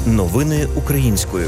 Новини українською.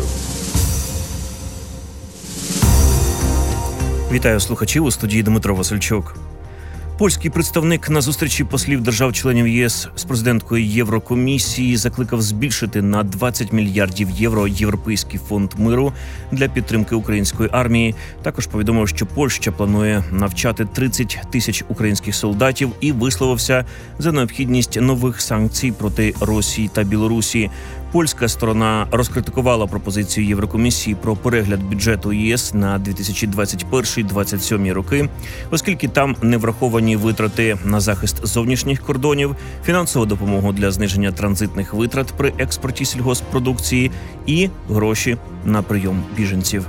Вітаю слухачів, у студії Дмитро Васильчук. Польський представник на зустрічі послів держав-членів ЄС з президенткою Єврокомісії закликав збільшити на 20 мільярдів євро Європейський фонд миру для підтримки української армії. Також повідомив, що Польща планує навчати 30 тисяч українських солдатів і висловився за необхідність нових санкцій проти Росії та Білорусі. Польська сторона розкритикувала пропозицію Єврокомісії про перегляд бюджету ЄС на 2021-2027 роки, оскільки там не враховані витрати на захист зовнішніх кордонів, фінансову допомогу для зниження транзитних витрат при експорті сільгосппродукції і гроші на прийом біженців.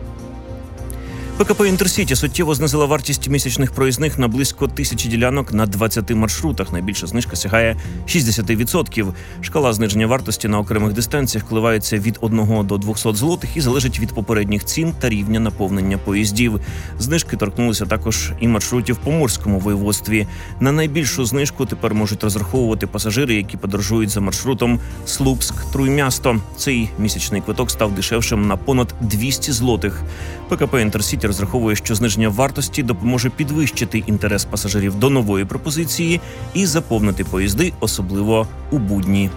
ПКП «Інтерсіті» суттєво знизила вартість місячних проїзних на близько 1000 ділянок на 20 маршрутах. Найбільша знижка сягає 60%. Шкала зниження вартості на окремих дистанціях коливається від 1 до 200 злотих і залежить від попередніх цін та рівня наповнення поїздів. Знижки торкнулися також і маршрутів в Поморському воєводстві. На найбільшу знижку тепер можуть розраховувати пасажири, які подорожують за маршрутом Слупськ-Труймясто. Цей місячний квиток став дешевшим на понад 200 злотих. ПКП «Інтерсіті» розраховує, що зниження вартості допоможе підвищити інтерес пасажирів до нової пропозиції і заповнити поїзди, особливо у будні.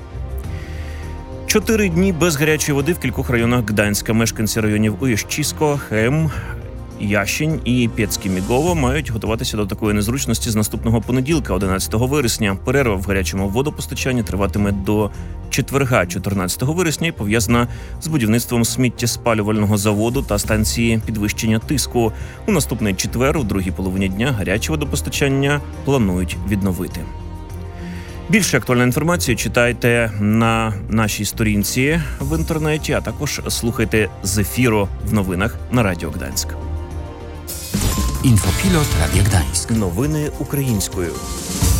4 дні без гарячої води в кількох районах Гданська. Мешканці районів Уєщісько, Хем, Ящень і Пєцьке-Мігово мають готуватися до такої незручності з наступного понеділка, 11 вересня. Перерва в гарячому водопостачанні триватиме до четверга, 14 вересня, і пов'язана з будівництвом сміттєспалювального заводу та станції підвищення тиску. У наступний четвер, у другій половині дня, гаряче водопостачання планують відновити. Більше актуальної інформації читайте на нашій сторінці в інтернеті, а також слухайте з ефіру в новинах на Радіо Гданськ. Infopilot Radia Gdańsk. Новини українською.